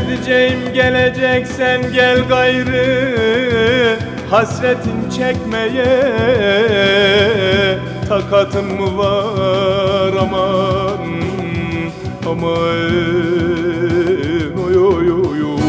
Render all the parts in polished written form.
Sevdiceğim geleceksen gel gayrı, hasretin çekmeye takatın mı var aman aman, oy oy oy oy.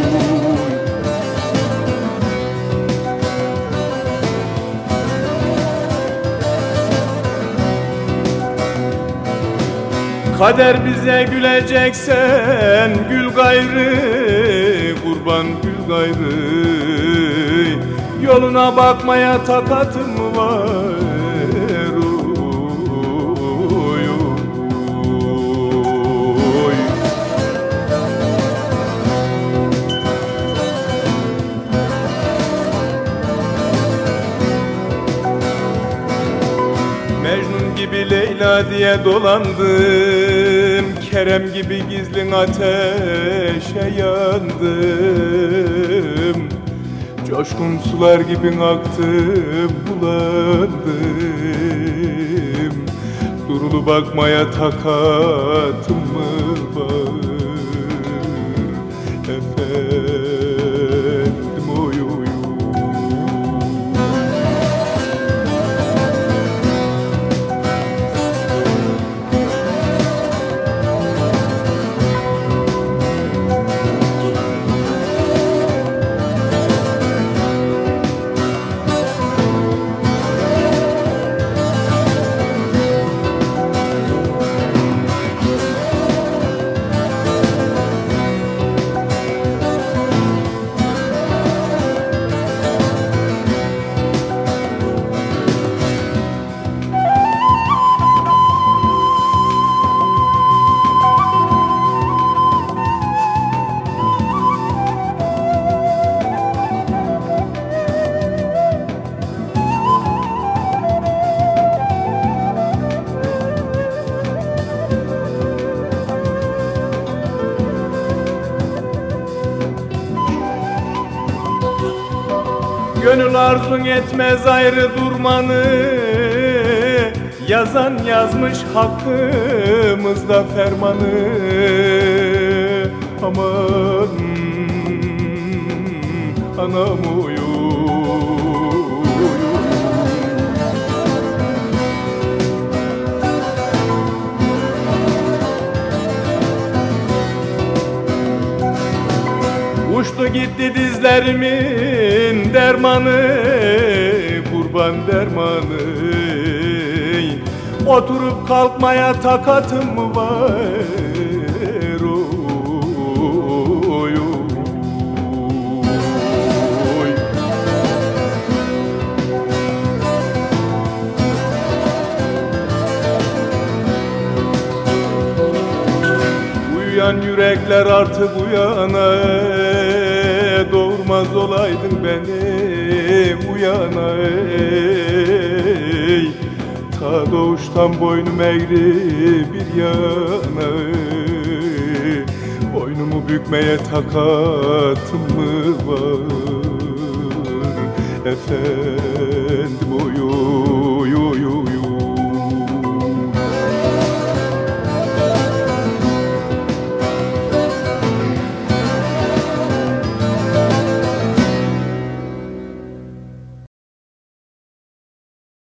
Kader bize güleceksen gül gayrı, kurban gül gayrı, yoluna bakmaya takatım mı var oy oy. Mecnun gibi Leyla diye dolandım, Kerem gibi gizlin ateşe yandım. Coşkun sular gibi aktım, bulandım. Durulu bakmaya takatım mı var efendim, oy oy oy. Gönül arzun etmez ayrı durmanı, yazan yazmış hakkımızda fermanı. Aman anam oy oy. Uçtu gitti dizlerimin dermanı, kurban dermanı. Oturup kalkmaya takatım mı var oy oy. Uyuyan yürekler artık uyana, doğurmaz olaydın beni uyana ey. Ta doğuştan boynum eğri bir yana, boynumu bükmeye takatım mı var efendim.